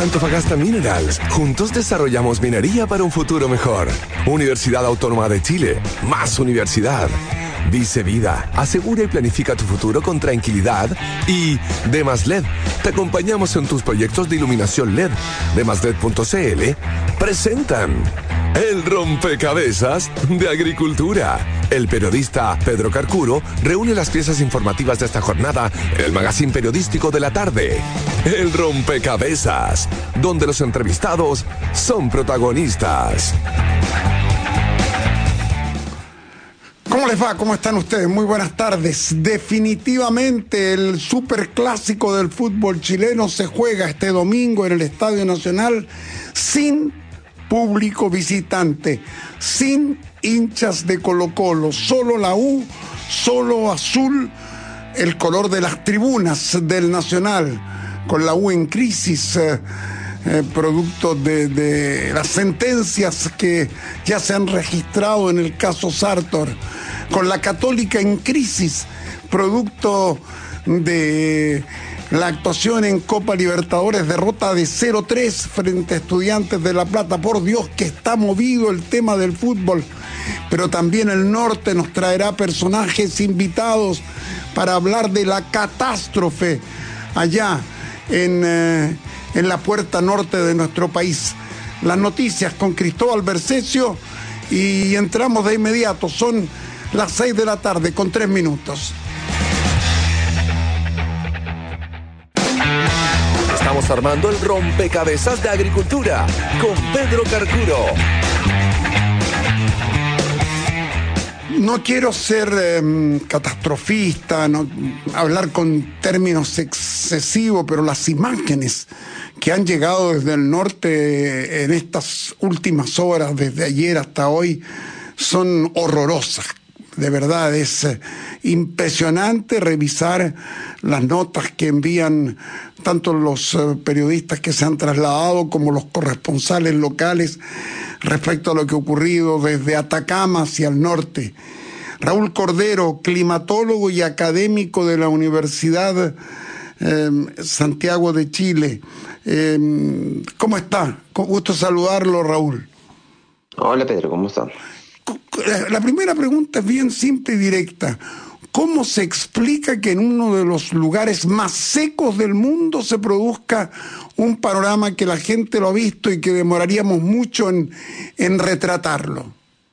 Antofagasta Minerals. Juntos desarrollamos minería para un futuro mejor. Universidad Autónoma de Chile. Más universidad. Dice Vida, asegura y planifica tu futuro con tranquilidad. Y Demaslet, te acompañamos en tus proyectos de iluminación LED. Demaslet.cl presentan El Rompecabezas de Agricultura. El periodista Pedro Carcuro reúne las piezas informativas de esta jornada en el magazine periodístico de la tarde. El Rompecabezas, donde los entrevistados son protagonistas. ¿Cómo les va? ¿Cómo están ustedes? Muy buenas tardes. Definitivamente el superclásico del fútbol chileno se juega este domingo en el Estadio Nacional sin público visitante, sin hinchas de Colo-Colo, solo la U, solo azul, el color de las tribunas del Nacional, con la U en crisis, producto de las sentencias que ya se han registrado en el caso Sartor, con la Católica en crisis, producto de la actuación en Copa Libertadores, derrota de 0-3 frente a Estudiantes de La Plata. Por Dios que está movido el tema del fútbol, pero también el norte nos traerá personajes invitados para hablar de la catástrofe allá en la puerta norte de nuestro país. Las noticias con Cristóbal Bercesio y entramos de inmediato. Son las 6 de la tarde con 3 minutos. Estamos armando el rompecabezas de Agricultura con Pedro Carcuro. No quiero ser catastrofista, no hablar con términos excesivos, pero las imágenes que han llegado desde el norte en estas últimas horas, desde ayer hasta hoy, son horrorosas. De verdad, es impresionante revisar las notas que envían tanto los periodistas que se han trasladado como los corresponsales locales respecto a lo que ha ocurrido desde Atacama hacia el norte. Raúl Cordero, climatólogo y académico de la Universidad Santiago de Chile. ¿Cómo está? Con gusto saludarlo, Raúl. Hola, Pedro, ¿cómo está? La primera pregunta es bien simple y directa. ¿Cómo se explica que en uno de los lugares más secos del mundo se produzca un panorama que la gente lo ha visto y que demoraríamos mucho en retratarlo?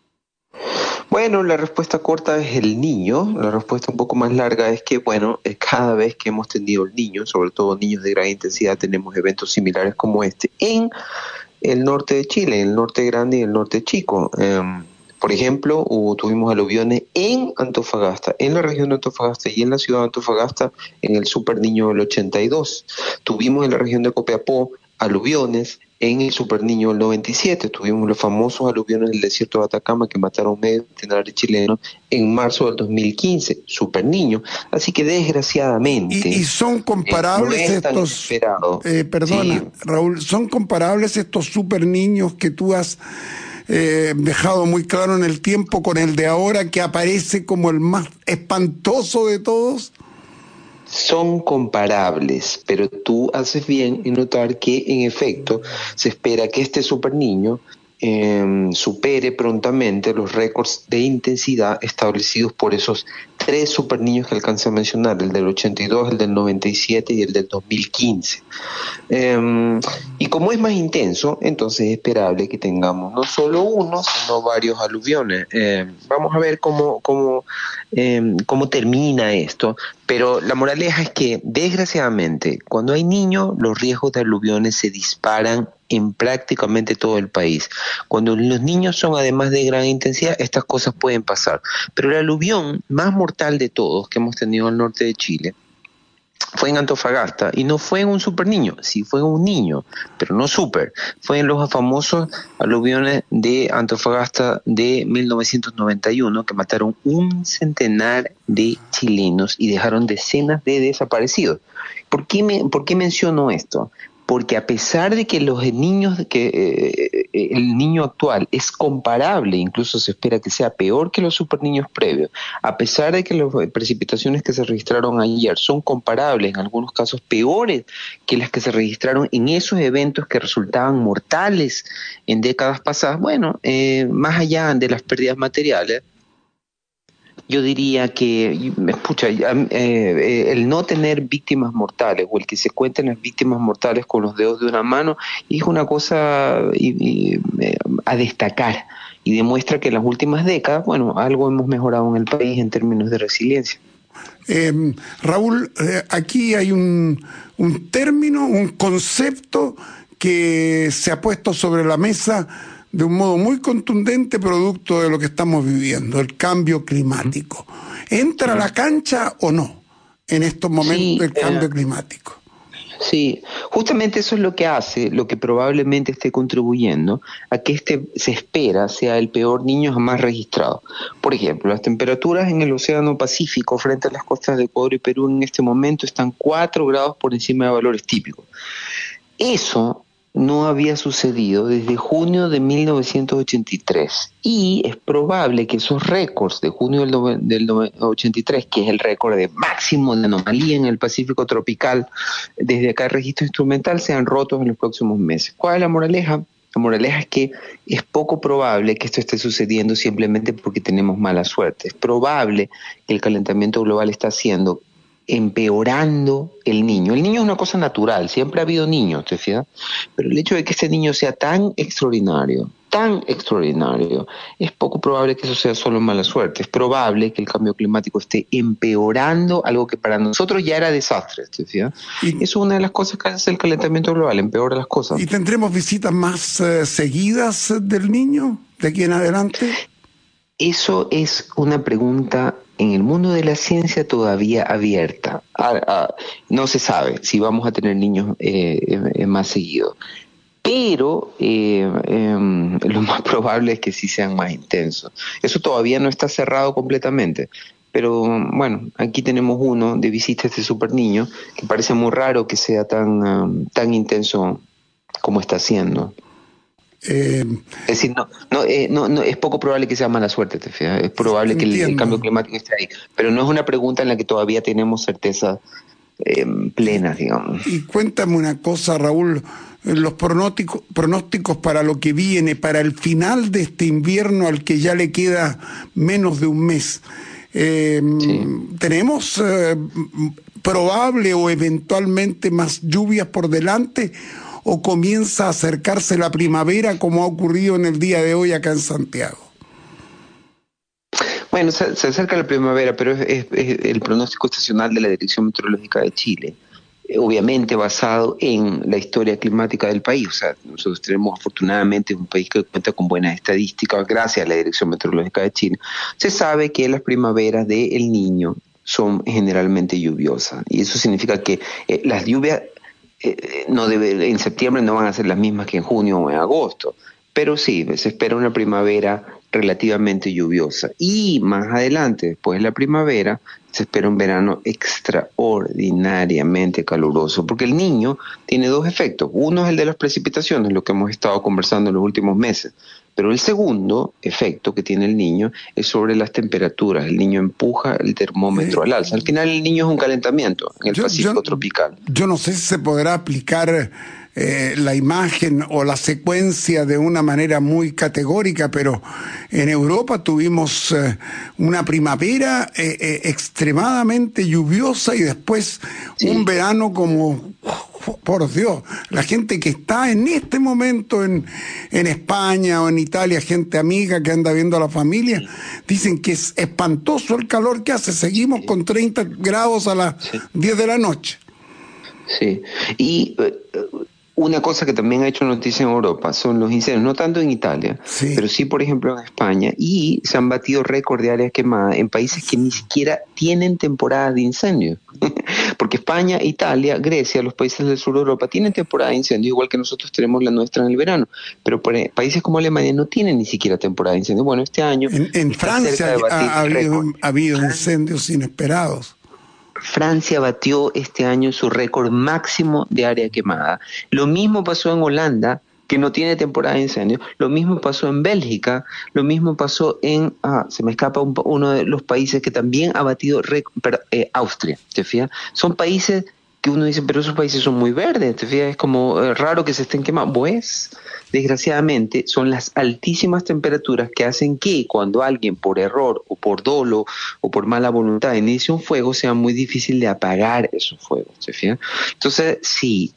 Bueno, la respuesta corta es el Niño. La respuesta un poco más larga es que, cada vez que hemos tenido el Niño, sobre todo niños de gran intensidad, tenemos eventos similares como este en el norte de Chile, en el norte grande y el norte chico. Por ejemplo, tuvimos aluviones en Antofagasta, en la región de Antofagasta y en la ciudad de Antofagasta en el Super Niño del 82. Tuvimos en la región de Copiapó aluviones en el Super Niño del 97. Tuvimos los famosos aluviones del desierto de Atacama que mataron medio centenar de chilenos en marzo del 2015, Super Niño. Así que desgraciadamente... ¿Y son comparables no es tan estos... esperado. Perdona, Sí. Raúl, ¿son comparables estos Super Niños que tú has dejado muy claro en el tiempo con el de ahora, que aparece como el más espantoso de todos? Son comparables, pero tú haces bien en notar que en efecto se espera que este Super Niño supere prontamente los récords de intensidad establecidos por esos 3 Super Niños que alcancé a mencionar, el del 82, el del 97 y el del 2015. Y como es más intenso, entonces es esperable que tengamos no solo uno, sino varios aluviones. Vamos a ver cómo termina esto, pero la moraleja es que, desgraciadamente, cuando hay niños, los riesgos de aluviones se disparan en prácticamente todo el país. Cuando los niños son además de gran intensidad, estas cosas pueden pasar. Pero el aluvión más mortal de todos que hemos tenido al norte de Chile fue en Antofagasta, y no fue en un Super Niño, sí fue en un niño, pero no super. Fue en los famosos aluviones de Antofagasta de 1991, que mataron 100 de chilenos y dejaron decenas de desaparecidos. ¿Por qué menciono esto? porque a pesar de que los niños, el niño actual es comparable, incluso se espera que sea peor que los superniños previos, a pesar de que las precipitaciones que se registraron ayer son comparables, en algunos casos peores que las que se registraron en esos eventos que resultaban mortales en décadas pasadas, bueno, más allá de las pérdidas materiales, yo diría que, escucha, el no tener víctimas mortales o el que se cuenten las víctimas mortales con los dedos de una mano es una cosa a destacar y demuestra que en las últimas décadas, bueno, algo hemos mejorado en el país en términos de resiliencia. Raúl, aquí hay un término, un concepto que se ha puesto sobre la mesa de un modo muy contundente, producto de lo que estamos viviendo, el cambio climático. ¿Entra a la cancha o no en estos momentos el cambio climático? Sí, justamente eso es lo que hace, lo que probablemente esté contribuyendo a que se espera sea el peor niño jamás registrado. Por ejemplo, las temperaturas en el Océano Pacífico frente a las costas de Ecuador y Perú en este momento están 4 grados por encima de valores típicos. Eso no había sucedido desde junio de 1983 y es probable que esos récords de junio del 83, que es el récord de máximo de anomalía en el Pacífico tropical, desde acá el registro instrumental, sean rotos en los próximos meses. ¿Cuál es la moraleja? La moraleja es que es poco probable que esto esté sucediendo simplemente porque tenemos mala suerte. Es probable que el calentamiento global está haciendo empeorando el niño. El niño es una cosa natural, siempre ha habido niños, ¿te fijas? Pero el hecho de que este niño sea tan extraordinario, es poco probable que eso sea solo mala suerte. Es probable que el cambio climático esté empeorando algo que para nosotros ya era desastre, ¿te fijas? Y eso es una de las cosas que hace el calentamiento global, empeora las cosas. ¿Y tendremos visitas más seguidas del niño de aquí en adelante? Eso es una pregunta en el mundo de la ciencia todavía abierta. No se sabe si vamos a tener niños más seguidos, pero lo más probable es que sí sean más intensos. Eso todavía no está cerrado completamente, pero bueno, aquí tenemos uno de visita a este super niño que parece muy raro que sea tan intenso como está siendo. Es decir, no, es poco probable que sea mala suerte, te fijas. Es probable que el cambio climático esté ahí, pero no es una pregunta en la que todavía tenemos certeza plena, digamos. Y cuéntame una cosa, Raúl, los pronósticos para lo que viene, para el final de este invierno al que ya le queda menos de un mes. ¿Tenemos probable o eventualmente más lluvias por delante? ¿O comienza a acercarse la primavera como ha ocurrido en el día de hoy acá en Santiago? Bueno, se acerca la primavera, pero es el pronóstico estacional de la Dirección Meteorológica de Chile, obviamente basado en la historia climática del país. O sea, nosotros tenemos afortunadamente un país que cuenta con buenas estadísticas gracias a la Dirección Meteorológica de Chile. Se sabe que las primaveras de El Niño son generalmente lluviosas y eso significa que las lluvias en septiembre no van a ser las mismas que en junio o en agosto, pero sí, se espera una primavera relativamente lluviosa y más adelante, después de la primavera, se espera un verano extraordinariamente caluroso, porque el niño tiene dos efectos. Uno es el de las precipitaciones, lo que hemos estado conversando en los últimos meses, pero el segundo efecto que tiene el niño es sobre las temperaturas. El niño empuja el termómetro al alza. Al final el niño es un calentamiento en el Pacífico tropical. Yo no sé si se podrá aplicar la imagen o la secuencia de una manera muy categórica, pero en Europa tuvimos una primavera extremadamente lluviosa y después un verano como, por Dios, la gente que está en este momento en España o en Italia, gente amiga que anda viendo a la familia, dicen que es espantoso el calor que hace. Seguimos con 30 grados a las 10 de la noche. Sí, y una cosa que también ha hecho noticia en Europa son los incendios, no tanto en Italia, pero sí, por ejemplo, en España, y se han batido récord de áreas quemadas en países que ni siquiera tienen temporada de incendios. Porque España, Italia, Grecia, los países del sur de Europa tienen temporada de incendios, igual que nosotros tenemos la nuestra en el verano, pero países como Alemania no tienen ni siquiera temporada de incendios. Bueno, este año en Francia ha habido incendios inesperados. Francia batió este año su récord máximo de área quemada. Lo mismo pasó en Holanda, que no tiene temporada de incendios. Lo mismo pasó en Bélgica. Lo mismo pasó en, se me escapa uno de los países que también ha batido récord, Austria, ¿te fijas? Son países que uno dice, pero esos países son muy verdes, ¿te fijas? Es como raro que se estén quemando. Pues, desgraciadamente, son las altísimas temperaturas que hacen que cuando alguien por error o por dolo o por mala voluntad inicia un fuego, sea muy difícil de apagar esos fuegos, ¿te fijas? Entonces, sí,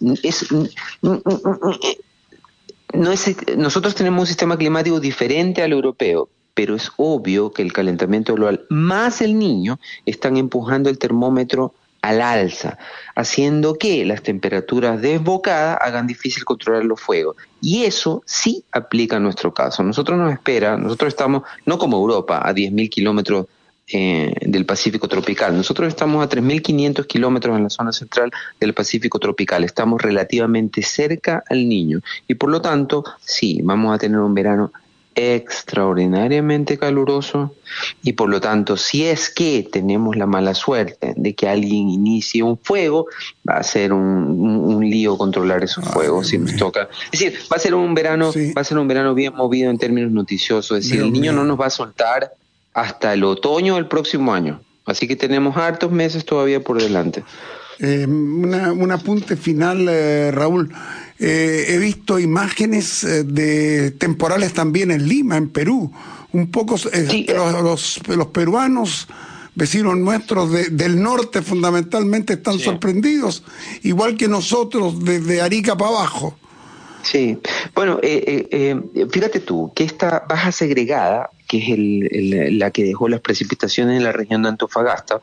nosotros tenemos un sistema climático diferente al europeo, pero es obvio que el calentamiento global más el niño están empujando el termómetro al alza, haciendo que las temperaturas desbocadas hagan difícil controlar los fuegos. Y eso sí aplica a nuestro caso. Nosotros estamos, no como Europa, a 10.000 kilómetros del Pacífico tropical. Nosotros estamos a 3.500 kilómetros en la zona central del Pacífico tropical. Estamos relativamente cerca al niño. Y por lo tanto, sí, vamos a tener un verano extraordinariamente caluroso y por lo tanto si es que tenemos la mala suerte de que alguien inicie un fuego, va a ser un lío controlar esos fuegos si nos toca. Es decir, va a ser un verano, sí, va a ser un verano bien movido en términos noticiosos. Es decir, el niño no nos va a soltar hasta el otoño del próximo año, así que tenemos hartos meses todavía por delante. Un apunte final, Raúl. He visto imágenes de temporales también en Lima, en Perú. Un poco sí, los peruanos, vecinos nuestros del norte fundamentalmente, están sorprendidos, igual que nosotros desde Arica para abajo. Sí, bueno, fíjate tú que esta baja segregada, que es la que dejó las precipitaciones en la región de Antofagasta,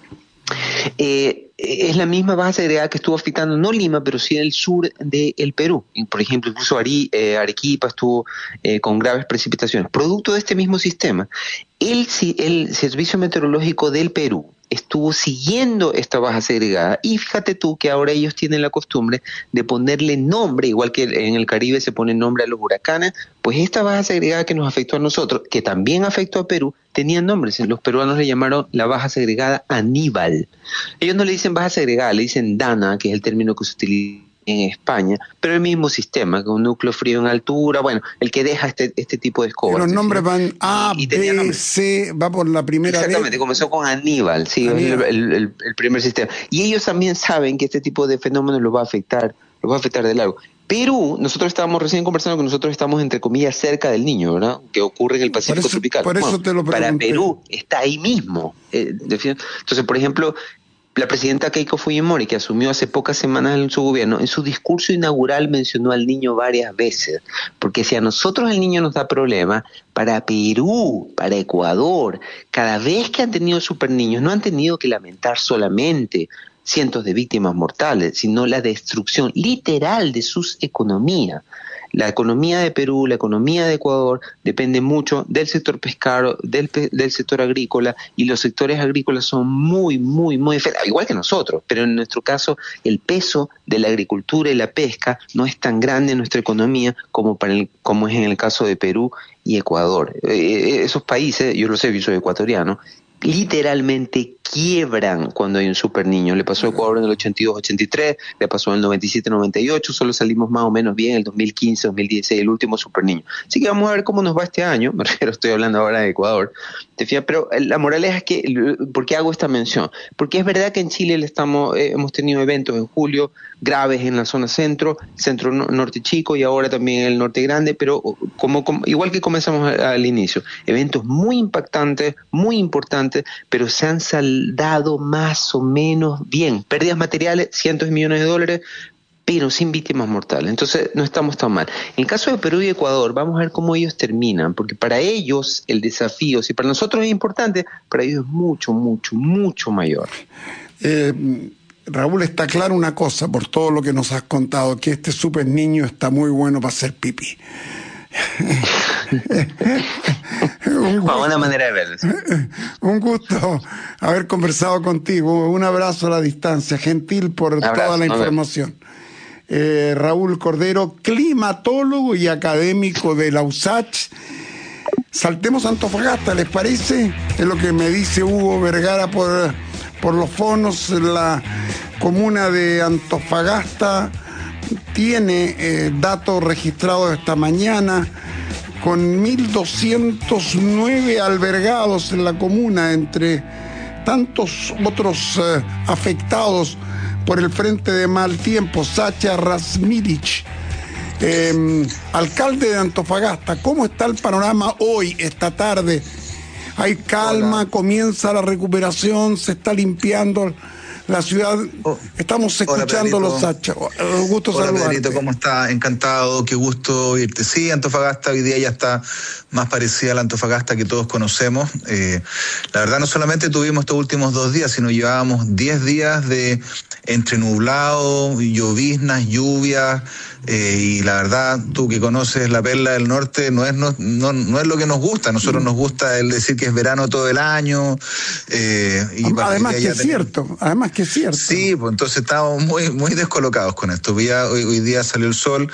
es la misma baja segregada que estuvo afectando no Lima, pero sí el sur del Perú. Por ejemplo, incluso Arequipa estuvo con graves precipitaciones. Producto de este mismo sistema, el Servicio Meteorológico del Perú estuvo siguiendo esta baja segregada y fíjate tú que ahora ellos tienen la costumbre de ponerle nombre, igual que en el Caribe se pone nombre a los huracanes, pues esta baja segregada que nos afectó a nosotros, que también afectó a Perú, tenía nombres. Los peruanos le llamaron la baja segregada Aníbal. Ellos no le dicen baja segregada, le dicen Dana, que es el término que se utiliza en España, pero el mismo sistema, con un núcleo frío en altura, bueno, el que deja este tipo de escobas. Los nombres van A, B, C, va por la primera vez. Exactamente, comenzó con Aníbal, sí, Aníbal. El primer sistema. Y ellos también saben que este tipo de fenómenos los va a afectar de largo. Perú, nosotros estábamos recién conversando que nosotros estamos, entre comillas, cerca del niño, ¿verdad? Que ocurre en el Pacífico tropical. Por eso te lo pregunté. Para Perú está ahí mismo. Entonces, por ejemplo, la presidenta Keiko Fujimori, que asumió hace pocas semanas en su gobierno, en su discurso inaugural mencionó al niño varias veces, porque si a nosotros el niño nos da problemas, para Perú, para Ecuador, cada vez que han tenido superniños, no han tenido que lamentar solamente cientos de víctimas mortales, sino la destrucción literal de sus economías. La economía de Perú, la economía de Ecuador depende mucho del sector pescado, del sector agrícola, y los sectores agrícolas son muy igual que nosotros, pero en nuestro caso el peso de la agricultura y la pesca no es tan grande en nuestra economía como es en el caso de Perú y Ecuador. Esos países, yo lo sé, yo soy ecuatoriano, literalmente quiebran cuando hay un super niño. Le pasó a Ecuador en el 82-83, le pasó en el 97-98, solo salimos más o menos bien en el 2015-2016, el último super niño. Así que vamos a ver cómo nos va este año, me refiero, estoy hablando ahora de Ecuador. ¿Te fijas? Pero la moraleja es que, ¿por qué hago esta mención? Porque es verdad que en Chile hemos tenido eventos en julio graves en la zona centro norte chico y ahora también en el norte grande, pero igual que comenzamos al inicio, eventos muy impactantes, muy importantes, pero se han saldado más o menos bien. Pérdidas materiales, cientos de millones de dólares, pero sin víctimas mortales. Entonces no estamos tan mal. En el caso de Perú y Ecuador, vamos a ver cómo ellos terminan, porque para ellos el desafío, si para nosotros es importante, para ellos es mucho mayor. Raúl, está claro una cosa, por todo lo que nos has contado, que este super niño está muy bueno para hacer pipí. Buena manera de verlo. Un gusto haber conversado contigo. Un abrazo a la distancia, gentil por toda la información. Raúl Cordero, climatólogo y académico de la USACH. Saltemos a Antofagasta, ¿les parece? Es lo que me dice Hugo Vergara por por los fondos. La comuna de Antofagasta tiene datos registrados esta mañana con 1.209 albergados en la comuna, entre tantos otros afectados por el frente de mal tiempo. Sacha Razmilic, alcalde de Antofagasta, ¿cómo está el panorama hoy, esta tarde? ¿Hay calma? Hola. ¿Comienza la recuperación? ¿Se está limpiando la ciudad? Estamos escuchando Sacha. Gusto saludarte. Pedrito, ¿cómo está? Encantado, qué gusto oírte. Sí, Antofagasta hoy día ya está más parecida a la Antofagasta que todos conocemos. La verdad, no solamente tuvimos estos últimos 2 días, sino llevábamos 10 días de entre nublado, lloviznas, lluvias, y la verdad, tú que conoces la Perla del Norte, no es lo que nos gusta. A nosotros nos gusta el decir que es verano todo el año. Además que es cierto. Sí, pues entonces estamos muy descolocados con esto. Hoy día salió el sol,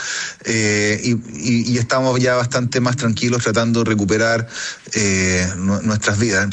y estamos ya bastante más tranquilos tratando de recuperar nuestras vidas.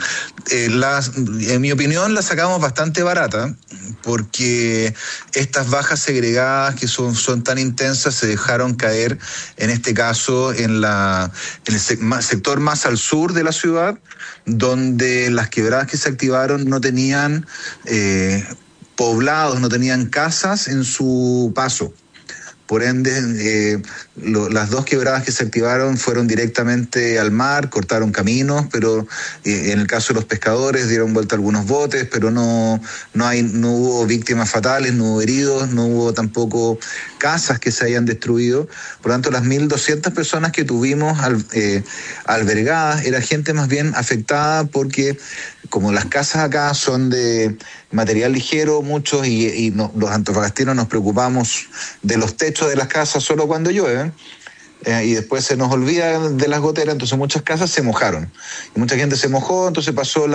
En mi opinión, la sacamos bastante barata, porque estas bajas segregadas que son tan intensas se dejaron caer, en este caso, en el sector más al sur de la ciudad, donde las quebradas que se activaron no tenían poblados, no tenían casas en su paso. Por ende, las 2 quebradas que se activaron fueron directamente al mar, cortaron caminos, pero en el caso de los pescadores dieron vuelta algunos botes, pero no hubo víctimas fatales, no hubo heridos, no hubo tampoco casas que se hayan destruido. Por lo tanto, las 1.200 personas que tuvimos albergadas era gente más bien afectada, porque como las casas acá son de material ligero, muchos, y los antofagastinos nos preocupamos de los techos de las casas solo cuando llueve, y después se nos olvida de las goteras, entonces muchas casas se mojaron. Y mucha gente se mojó, entonces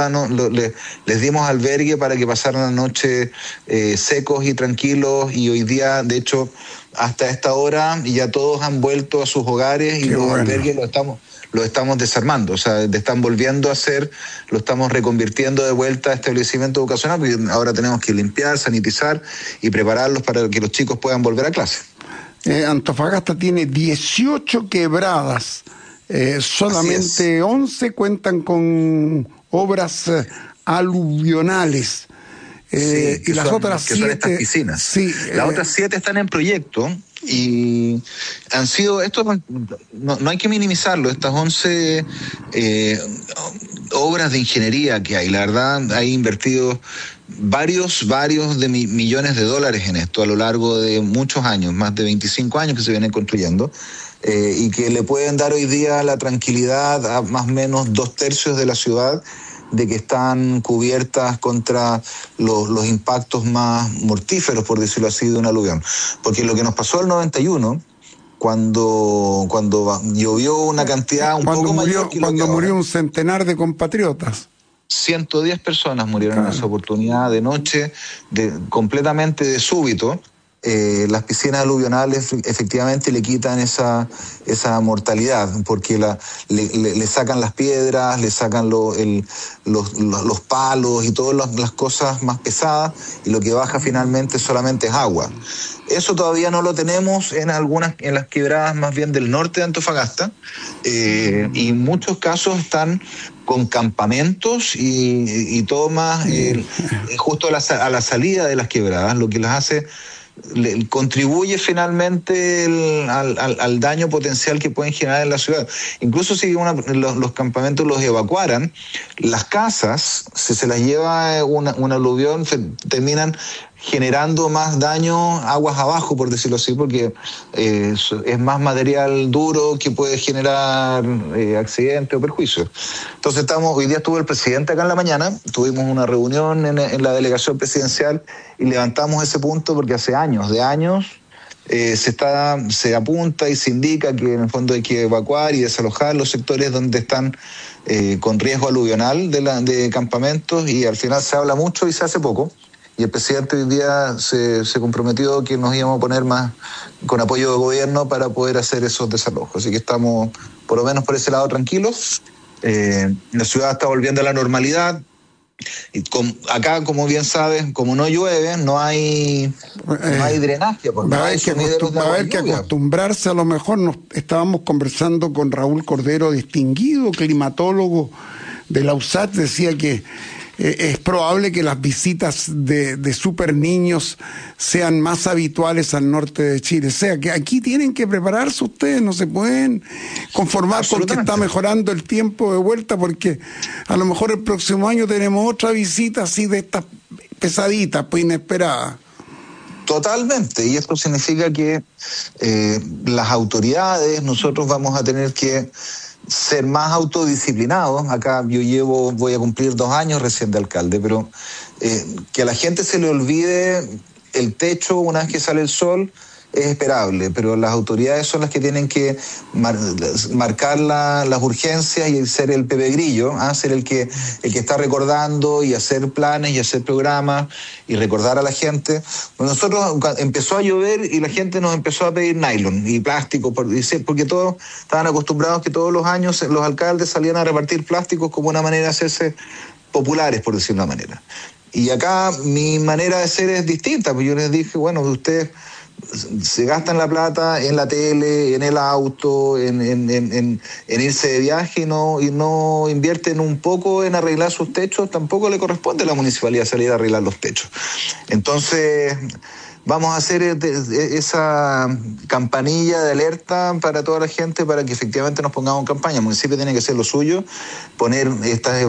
les dimos albergue para que pasaran la noche secos y tranquilos, y hoy día, de hecho, hasta esta hora, ya todos han vuelto a sus hogares. Qué y los bueno. Albergues lo estamos desarmando, o sea, están volviendo a hacer, lo estamos reconvirtiendo de vuelta a establecimiento educacional, porque ahora tenemos que limpiar, sanitizar y prepararlos para que los chicos puedan volver a clase. Antofagasta tiene 18 quebradas, solamente 11 cuentan con obras aluvionales. Y las otras 7 son estas piscinas. Sí, las otras 7 están en proyecto y han sido, esto no hay que minimizarlo, estas 11 obras de ingeniería que hay. La verdad, hay invertido varios de millones de dólares en esto a lo largo de muchos años, más de 25 años que se vienen construyendo, y que le pueden dar hoy día la tranquilidad a más o menos 2/3 de la ciudad, de que están cubiertas contra los impactos más mortíferos, por decirlo así, de un aluvión. Porque lo que nos pasó el 91, cuando llovió una cantidad poco mayor que cuando murió un centenar de compatriotas. 110 personas murieron en esa oportunidad de noche, completamente de súbito. Las piscinas aluvionales efectivamente le quitan esa mortalidad, porque le sacan las piedras, le sacan los palos y todas las cosas más pesadas, y lo que baja finalmente solamente es agua. Eso todavía no lo tenemos en las quebradas más bien del norte de Antofagasta, y en muchos casos están con campamentos y todo más justo a la salida de las quebradas, lo que las hace contribuye finalmente al daño potencial que pueden generar en la ciudad. Incluso si los campamentos los evacuaran, las casas, si se las lleva un aluvión, terminan generando más daño aguas abajo, por decirlo así, porque es más material duro que puede generar accidentes o perjuicios. Entonces hoy día estuvo el presidente acá en la mañana, tuvimos una reunión en la delegación presidencial y levantamos ese punto, porque hace años se apunta y se indica que en el fondo hay que evacuar y desalojar los sectores donde están con riesgo aluvional de campamentos, y al final se habla mucho y se hace poco. Y el presidente hoy día se comprometió que nos íbamos a poner más con apoyo de gobierno para poder hacer esos desalojos. Así que estamos, por lo menos por ese lado, tranquilos. La ciudad está volviendo a la normalidad. Acá, como bien sabes, como no llueve, no hay drenaje. Va a haber que acostumbrarse. A lo mejor estábamos conversando con Raúl Cordero, distinguido climatólogo de la USAT, decía que es probable que las visitas de super niños sean más habituales al norte de Chile. O sea, que aquí tienen que prepararse ustedes, no se pueden conformar con que está mejorando el tiempo de vuelta, porque a lo mejor el próximo año tenemos otra visita así de estas pesaditas, pues inesperadas. Totalmente, y esto significa que las autoridades, nosotros vamos a tener que ser más autodisciplinados. Acá voy a cumplir 2 años recién de alcalde, pero que a la gente se le olvide el techo una vez que sale el sol es esperable, pero las autoridades son las que tienen que marcar las urgencias y ser el Pepe Grillo, ser el que está recordando y hacer planes y hacer programas y recordar a la gente. Bueno, nosotros empezó a llover y la gente nos empezó a pedir nylon y plástico, porque todos estaban acostumbrados que todos los años los alcaldes salían a repartir plásticos como una manera de hacerse populares, por decirlo de una manera. Y acá mi manera de ser es distinta, pues yo les dije, bueno, ustedes se gastan la plata en la tele, en el auto, en irse de viaje y no invierten un poco en arreglar sus techos. Tampoco le corresponde a la municipalidad salir a arreglar los techos. Entonces vamos a hacer esa campanilla de alerta para toda la gente para que efectivamente nos pongamos en campaña. El municipio tiene que hacer lo suyo, poner estas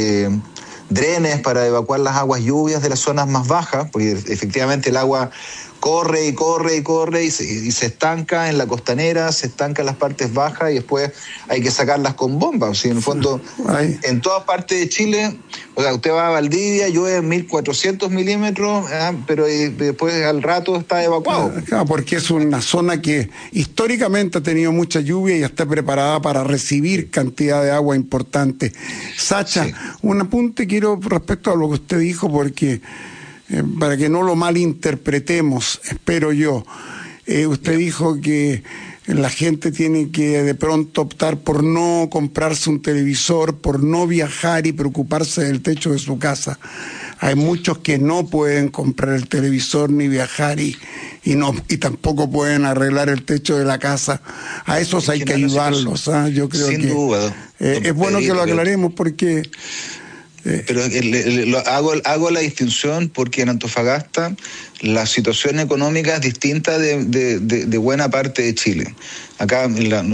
drenes para evacuar las aguas lluvias de las zonas más bajas, porque efectivamente el agua corre y se estanca en la costanera, se estanca en las partes bajas y después hay que sacarlas con bombas. O sea, en el fondo, en toda parte de Chile, o sea, usted va a Valdivia, llueve 1.400 milímetros, pero después al rato está evacuado. Claro, porque es una zona que históricamente ha tenido mucha lluvia y está preparada para recibir cantidad de agua importante. Sacha, sí. Un apunte quiero respecto a lo que usted dijo, porque para que no lo malinterpretemos, espero yo. Usted dijo que la gente tiene que de pronto optar por no comprarse un televisor, por no viajar y preocuparse del techo de su casa. Hay muchos que no pueden comprar el televisor ni viajar y tampoco pueden arreglar el techo de la casa. A esos hay que ayudarlos. Yo creo sin duda. Es bueno que lo aclaremos porque... Pero hago la distinción porque en Antofagasta la situación económica es distinta de buena parte de Chile. Acá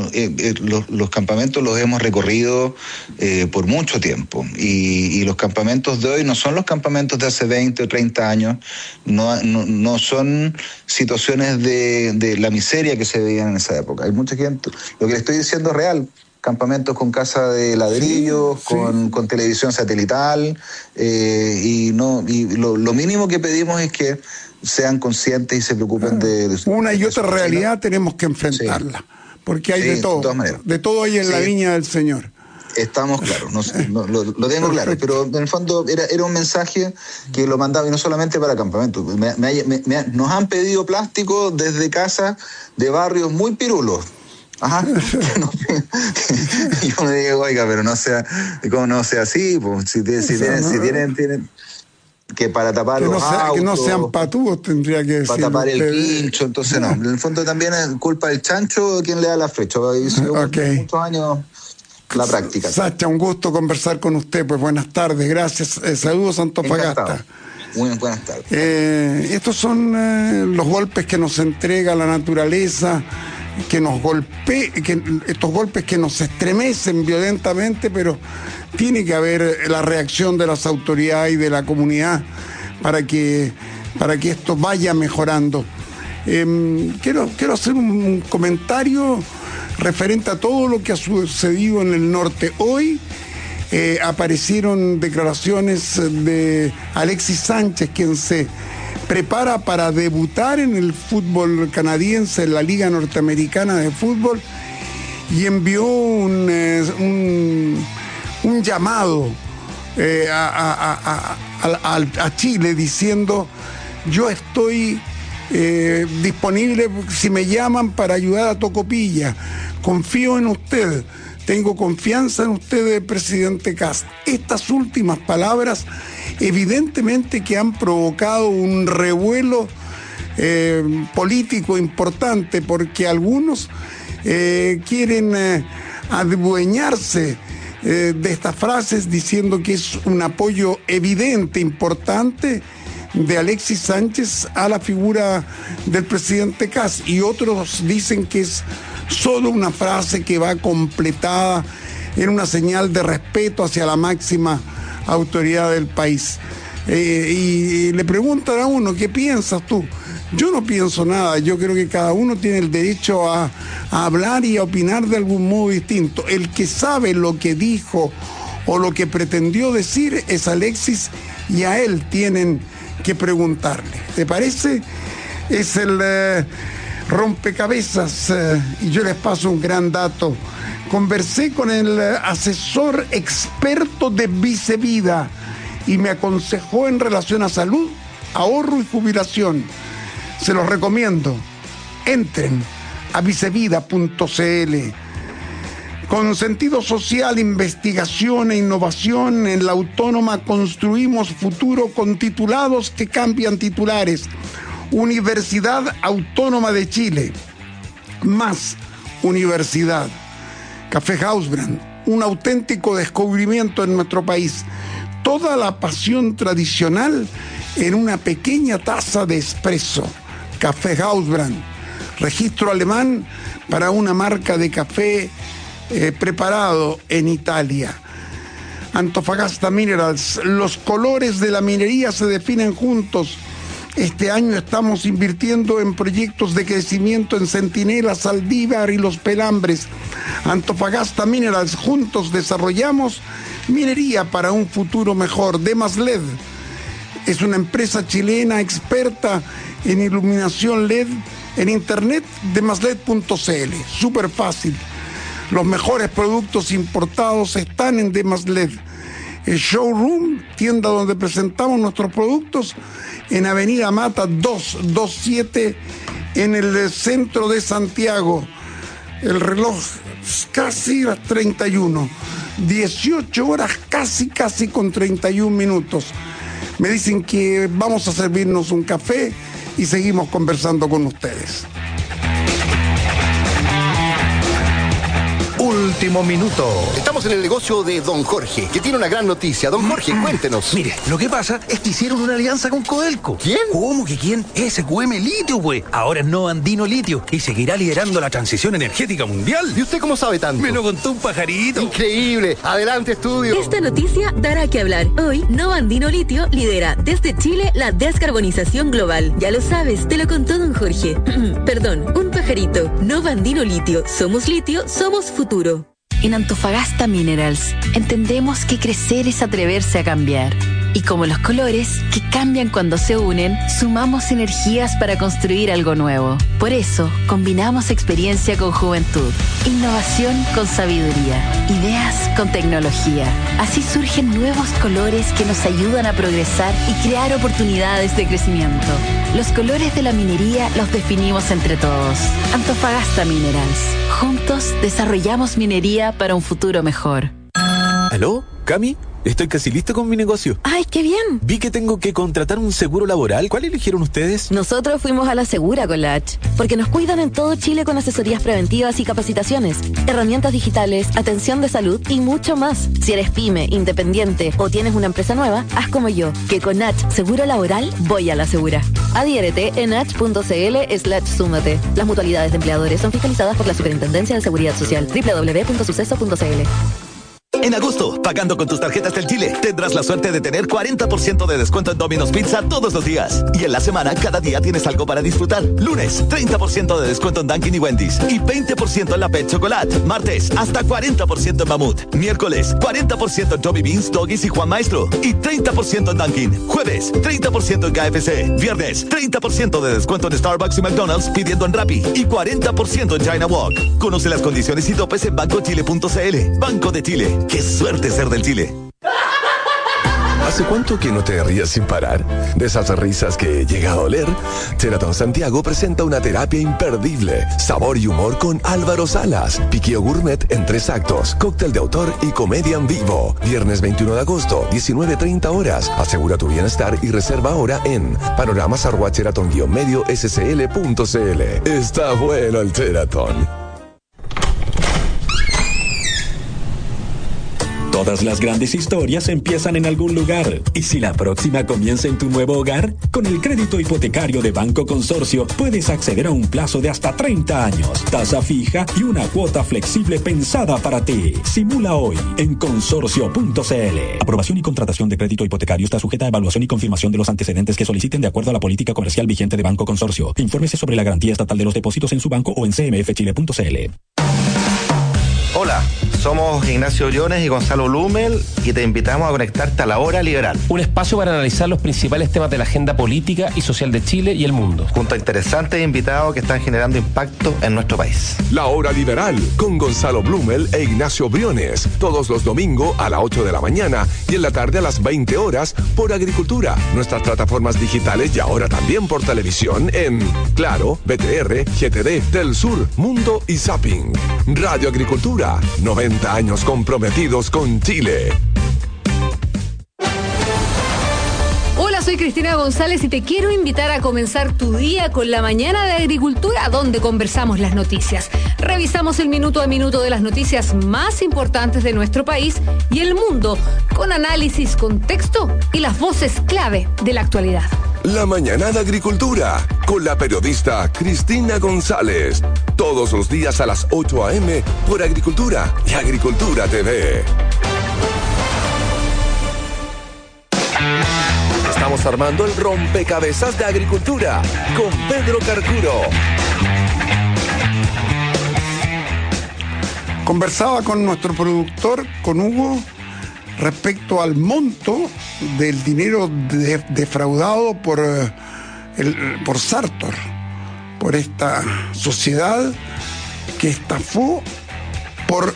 los campamentos los hemos recorrido por mucho tiempo y los campamentos de hoy no son los campamentos de hace 20 o 30 años, no son situaciones de la miseria que se veían en esa época. Hay mucha gente, lo que le estoy diciendo es real. Campamentos con casa de ladrillos, sí. Con televisión satelital, y lo mínimo que pedimos es que sean conscientes y se preocupen de una y otra realidad tenemos que enfrentarla, porque hay de todo hay en la viña del Señor. Estamos claros, lo tengo claro, pero en el fondo era un mensaje que lo mandaba, y no solamente para campamentos. Nos han pedido plástico desde casas de barrios muy pirulos. Yo me digo, oiga, pero no sea, ¿cómo no sea así? Pues, si tienen que para tapar los autos, que no sean patúos, tendría que decir. Para tapar el quincho, entonces no. En el fondo también es culpa del chancho quien le da la flecha. Muchos años la práctica. Sacha, un gusto conversar con usted, pues buenas tardes, gracias. Saludos a Antofagasta. Muy buenas tardes. Estos son los golpes que nos entrega la naturaleza, estos golpes que nos estremecen violentamente, pero tiene que haber la reacción de las autoridades y de la comunidad para que esto vaya mejorando. Quiero hacer un comentario referente a todo lo que ha sucedido en el norte. Hoy aparecieron declaraciones de Alexis Sánchez, quien se prepara para debutar en el fútbol canadiense, en la Liga Norteamericana de Fútbol, y envió un llamado a Chile diciendo: yo estoy disponible si me llaman para ayudar a Tocopilla, confío en usted, Tengo confianza en usted, presidente Kast. Estas últimas palabras evidentemente que han provocado un revuelo político importante, porque algunos quieren adueñarse de estas frases diciendo que es un apoyo evidente, importante de Alexis Sánchez a la figura del presidente Kast, y otros dicen que es solo una frase que va completada en una señal de respeto hacia la máxima autoridad del país. Y le preguntan a uno, ¿qué piensas tú? Yo no pienso nada, yo creo que cada uno tiene el derecho a hablar y a opinar de algún modo distinto. El que sabe lo que dijo o lo que pretendió decir es Alexis, y a él tienen que preguntarle. ¿Te parece? Es el rompecabezas, y yo les paso un gran dato. Conversé con el asesor experto de Vicevida y me aconsejó en relación a salud, ahorro y jubilación. Se los recomiendo. Entren a vicevida.cl. Con sentido social, investigación e innovación, en la Autónoma construimos futuro con titulados que cambian titulares. Universidad Autónoma de Chile. Más universidad. Café Hausbrand, un auténtico descubrimiento en nuestro país. Toda la pasión tradicional en una pequeña taza de espresso. Café Hausbrand, registro alemán para una marca de café preparado en Italia. Antofagasta Minerals, los colores de la minería se definen juntos. Este año estamos invirtiendo en proyectos de crecimiento en Centinela, Saldívar y Los Pelambres. Antofagasta Minerals, juntos desarrollamos minería para un futuro mejor. Demasled es una empresa chilena experta en iluminación LED en internet, demasled.cl. Súper fácil. Los mejores productos importados están en Demasled. El showroom, tienda donde presentamos nuestros productos, en Avenida Mata 227, en el centro de Santiago. El reloj casi las 31. 18 horas casi con 31 minutos. Me dicen que vamos a servirnos un café y seguimos conversando con ustedes. Último minuto. Estamos en el negocio de Don Jorge, que tiene una gran noticia. Don Jorge, cuéntenos. Mire, lo que pasa es que hicieron una alianza con Codelco. ¿Quién? ¿Cómo que quién? SQM Litio, pues. Ahora es Novandino Litio y seguirá liderando la transición energética mundial. ¿Y usted cómo sabe tanto? Me lo contó un pajarito. Increíble. Adelante, estudio. Esta noticia dará que hablar. Hoy, Novandino Litio lidera desde Chile la descarbonización global. Ya lo sabes, te lo contó Don Jorge. Perdón, un pajarito. Novandino Litio. Somos litio, somos futuro. En Antofagasta Minerals entendemos que crecer es atreverse a cambiar. Y como los colores, que cambian cuando se unen, sumamos energías para construir algo nuevo. Por eso, combinamos experiencia con juventud, innovación con sabiduría, ideas con tecnología. Así surgen nuevos colores que nos ayudan a progresar y crear oportunidades de crecimiento. Los colores de la minería los definimos entre todos. Antofagasta Minerals. Juntos desarrollamos minería para un futuro mejor. ¿Aló? ¿Cami? Estoy casi listo con mi negocio. ¡Ay, qué bien! Vi que tengo que contratar un seguro laboral. ¿Cuál eligieron ustedes? Nosotros fuimos a la Segura con la H, porque nos cuidan en todo Chile con asesorías preventivas y capacitaciones, herramientas digitales, atención de salud y mucho más. Si eres pyme, independiente o tienes una empresa nueva, haz como yo, que con H Seguro Laboral voy a la Segura. Adhiérete en h.cl/súmate. Las mutualidades de empleadores son fiscalizadas por la Superintendencia de Seguridad Social. www.suceso.cl. En agosto, pagando con tus tarjetas del Chile, tendrás la suerte de tener 40% de descuento en Domino's Pizza todos los días. Y en la semana, cada día tienes algo para disfrutar. Lunes, 30% de descuento en Dunkin' y Wendy's. Y 20% en la Pet Chocolate. Martes, hasta 40% en Mamut. Miércoles, 40% en Toby Beans, Doggies y Juan Maestro. Y 30% en Dunkin'. Jueves, 30% en KFC. Viernes, 30% de descuento en Starbucks y McDonald's pidiendo en Rappi. Y 40% en China Walk. Conoce las condiciones y topes en bancochile.cl. Banco de Chile. ¡Qué suerte ser del Chile! ¿Hace cuánto que no te ríes sin parar? De esas risas que llega a doler. Sheraton Santiago presenta una terapia imperdible. Sabor y humor con Álvaro Salas. Piqueo gourmet en 3 actos. Cóctel de autor y comedia en vivo. Viernes 21 de agosto, 19:30 horas. Asegura tu bienestar y reserva ahora en panoramas@sheraton-medio-scl.cl. Está bueno el Sheraton. Todas las grandes historias empiezan en algún lugar. ¿Y si la próxima comienza en tu nuevo hogar? Con el crédito hipotecario de Banco Consorcio puedes acceder a un plazo de hasta 30 años, tasa fija y una cuota flexible pensada para ti. Simula hoy en consorcio.cl. Aprobación y contratación de crédito hipotecario está sujeta a evaluación y confirmación de los antecedentes que soliciten de acuerdo a la política comercial vigente de Banco Consorcio. Infórmese sobre la garantía estatal de los depósitos en su banco o en cmfchile.cl. Hola, somos Ignacio Briones y Gonzalo Blumel y te invitamos a conectarte a La Hora Liberal. Un espacio para analizar los principales temas de la agenda política y social de Chile y el mundo. Junto a interesantes invitados que están generando impacto en nuestro país. La Hora Liberal con Gonzalo Blumel e Ignacio Briones. Todos los domingos a las 8 de la mañana y en la tarde a las 20 horas por Agricultura. Nuestras plataformas digitales y ahora también por televisión en Claro, BTR, GTD, Telsur, Mundo y Zapping. Radio Agricultura. 90 años comprometidos con Chile. Hola, soy Cristina González y te quiero invitar a comenzar tu día con la mañana de Agricultura, donde conversamos las noticias. Revisamos el minuto a minuto de las noticias más importantes de nuestro país y el mundo, con análisis, contexto y las voces clave de la actualidad. La mañana de Agricultura con la periodista Cristina González. Todos los días a las 8 a.m. por Agricultura y Agricultura TV. Estamos armando el rompecabezas de Agricultura con Pedro Carcuro. Conversaba con nuestro productor, con Hugo, respecto al monto del dinero defraudado por Sartor, por esta sociedad que estafó por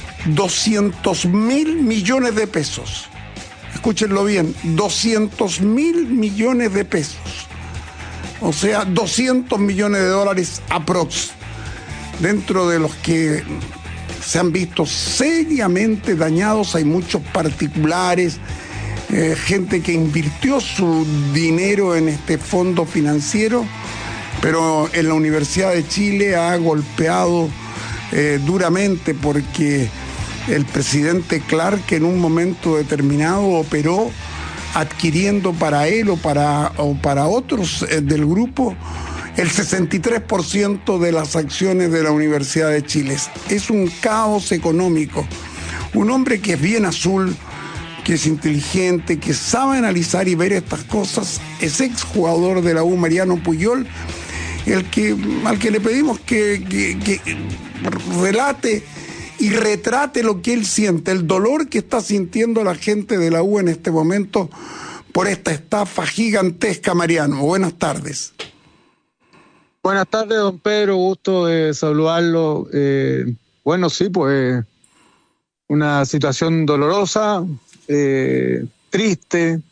200.000 millones de pesos. Escúchenlo bien, 200.000 millones de pesos. O sea, 200 millones de dólares aprox, dentro de los que se han visto seriamente dañados. Hay muchos particulares, gente que invirtió su dinero en este fondo financiero, pero en la Universidad de Chile ha golpeado duramente porque el presidente Clark en un momento determinado operó adquiriendo para él o para otros del grupo el 63% de las acciones de la Universidad de Chile. Es un caos económico. Un hombre que es bien azul, que es inteligente, que sabe analizar y ver estas cosas, es exjugador de la U, Mariano Puyol, al que le pedimos que relate y retrate lo que él siente, el dolor que está sintiendo la gente de la U en este momento por esta estafa gigantesca. Mariano, buenas tardes. Buenas tardes, don Pedro, gusto de saludarlo. Bueno, sí, pues una situación dolorosa, triste,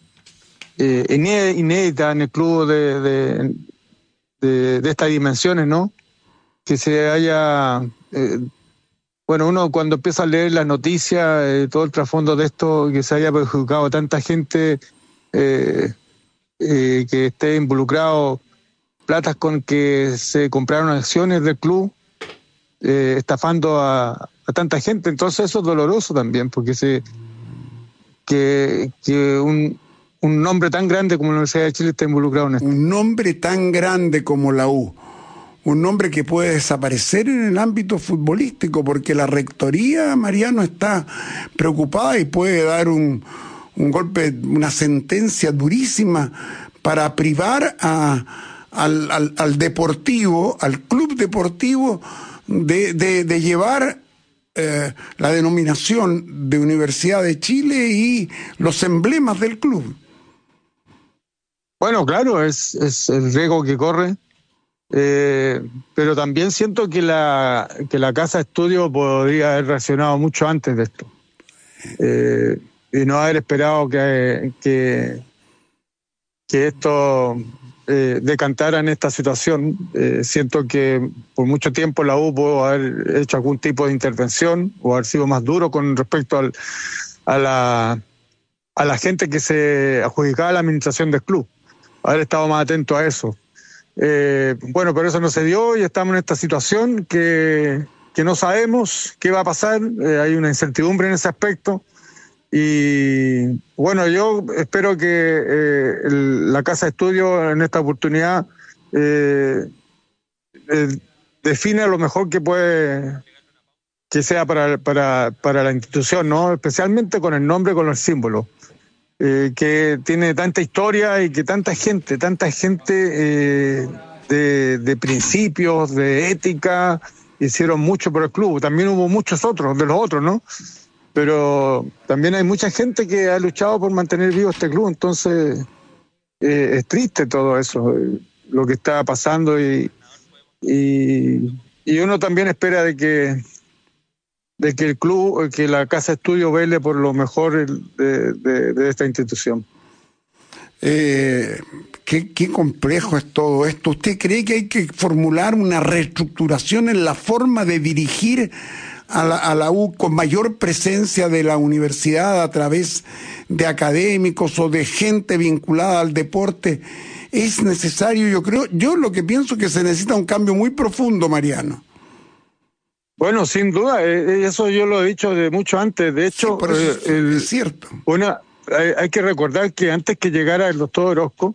inédita en el club de estas dimensiones, ¿no? Que se haya... bueno, uno cuando empieza a leer las noticias, todo el trasfondo de esto, que se haya perjudicado a tanta gente, que esté involucrado, platas con que se compraron acciones del club, estafando a tanta gente. Entonces eso es doloroso también, porque que un nombre tan grande como la Universidad de Chile está involucrado en esto. Un nombre tan grande como la U, un nombre que puede desaparecer en el ámbito futbolístico, porque la rectoría, Mariano, está preocupada y puede dar un golpe, una sentencia durísima para privar al deportivo, al club deportivo, de llevar la denominación de Universidad de Chile y los emblemas del club. Bueno, claro, es el riesgo que corre, pero también siento que la casa de estudio podría haber reaccionado mucho antes de esto. no haber esperado que esto decantara en esta situación. Siento que por mucho tiempo la U pudo haber hecho algún tipo de intervención o haber sido más duro con respecto a la gente que se adjudicaba la administración del club, haber estado más atento a eso. Bueno, pero eso no se dio y estamos en esta situación que no sabemos qué va a pasar. Hay una incertidumbre en ese aspecto. Y bueno, yo espero que la Casa de Estudio en esta oportunidad define lo mejor que puede que sea para la institución, ¿no? Especialmente con el nombre, con los símbolos, que tiene tanta historia y que tanta gente de principios, de ética, hicieron mucho por el club. También hubo muchos otros, de los otros, ¿no? Pero también hay mucha gente que ha luchado por mantener vivo este club, entonces es triste todo eso, lo que está pasando y uno también espera de que el club, que la Casa de Estudio vele por lo mejor de esta institución. Qué complejo es todo esto. ¿Usted cree que hay que formular una reestructuración en la forma de dirigir a la U con mayor presencia de la universidad a través de académicos o de gente vinculada al deporte? Es necesario, yo lo que pienso que se necesita un cambio muy profundo, Mariano. Bueno, sin duda, eso yo lo he dicho de mucho antes. De hecho, sí, es cierto. Hay que recordar que antes que llegara el doctor Orozco,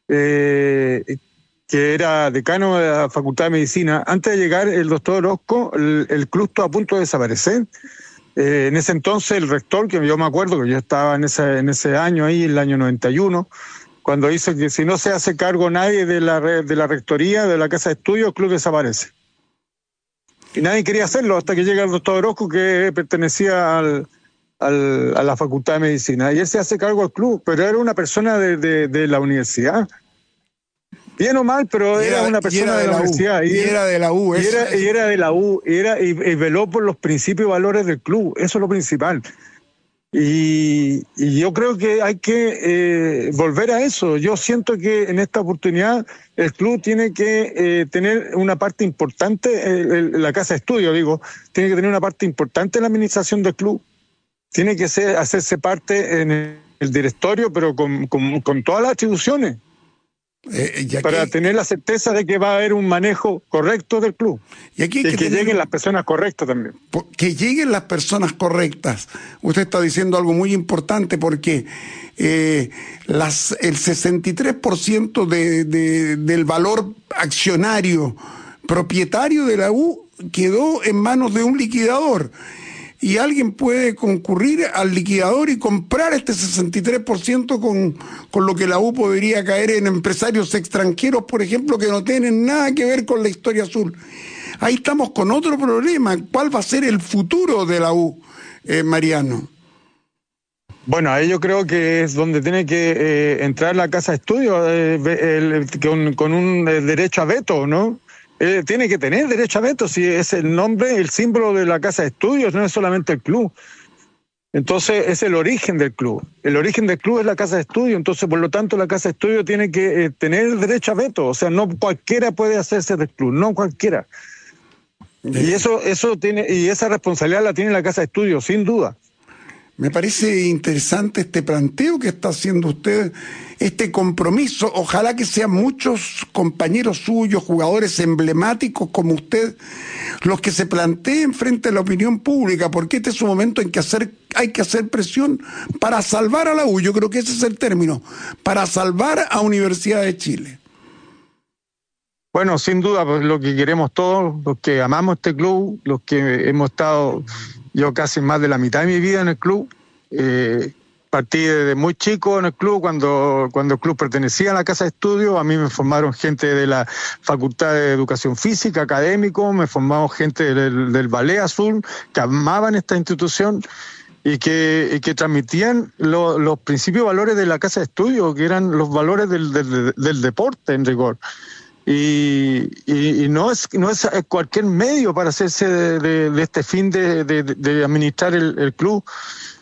que era decano de la Facultad de Medicina, antes de llegar el doctor Orozco, el club estuvo a punto de desaparecer. En ese entonces el rector, que yo me acuerdo que yo estaba en ese año ahí, el año 91, cuando dice que si no se hace cargo nadie de la rectoría, de la Casa de Estudios, el club desaparece. Y nadie quería hacerlo hasta que llega el doctor Orozco, que pertenecía a la Facultad de Medicina, y él se hace cargo del club, pero era una persona de la universidad. Bien o mal, pero era una persona de la universidad. Y era de la U. Y era de la U. Y veló por los principios y valores del club. Eso es lo principal. Y yo creo que hay que volver a eso. Yo siento que en esta oportunidad el club tiene que tener una parte importante, la Casa de Estudio, tiene que tener una parte importante en la administración del club. Tiene que hacerse parte en el directorio, pero con todas las atribuciones. Para tener la certeza de que va a haber un manejo correcto del club. Y aquí que lleguen las personas correctas también. Que lleguen las personas correctas. Usted está diciendo algo muy importante porque el 63% del valor accionario propietario de la U quedó en manos de un liquidador. Y alguien puede concurrir al liquidador y comprar este 63% con lo que la U podría caer en empresarios extranjeros, por ejemplo, que no tienen nada que ver con la historia azul. Ahí estamos con otro problema. ¿Cuál va a ser el futuro de la U, Mariano? Bueno, ahí yo creo que es donde tiene que entrar la Casa de Estudio con un derecho a veto, ¿no? Tiene que tener derecho a veto, si es el nombre, el símbolo de la Casa de Estudios, no es solamente el club. Entonces es el origen del club. El origen del club es la Casa de Estudios, entonces por lo tanto la Casa de Estudios tiene que tener el derecho a veto, o sea, no cualquiera puede hacerse del club, no cualquiera. Y eso tiene, y esa responsabilidad la tiene la Casa de Estudios, sin duda. Me parece interesante este planteo que está haciendo usted, este compromiso. Ojalá que sean muchos compañeros suyos, jugadores emblemáticos como usted, los que se planteen frente a la opinión pública, porque este es un momento en que hay que hacer presión para salvar a la U. Yo creo que ese es el término, para salvar a Universidad de Chile. Bueno, sin duda, pues, lo que queremos todos, los que amamos este club, los que hemos estado... Yo casi más de la mitad de mi vida en el club, partí desde muy chico en el club, cuando el club pertenecía a la Casa de Estudios. A mí me formaron gente de la Facultad de Educación Física, académico, me formaron gente del Ballet Azul, que amaban esta institución y que transmitían los principios y valores de la Casa de Estudios, que eran los valores del deporte en rigor. Y no es cualquier medio para hacerse de este fin de administrar el club.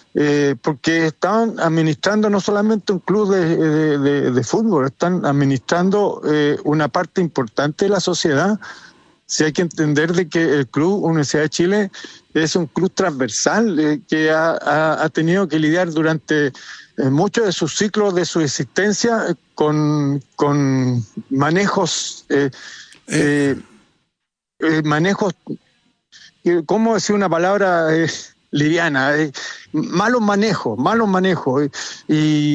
porque están administrando no solamente un club de fútbol, están administrando una parte importante de la sociedad. Sí, hay que entender de que el Club Universidad de Chile es un club transversal que ha tenido que lidiar durante muchos de sus ciclos de su existencia con manejos, ¿cómo decir una palabra liviana? Malos manejos. Y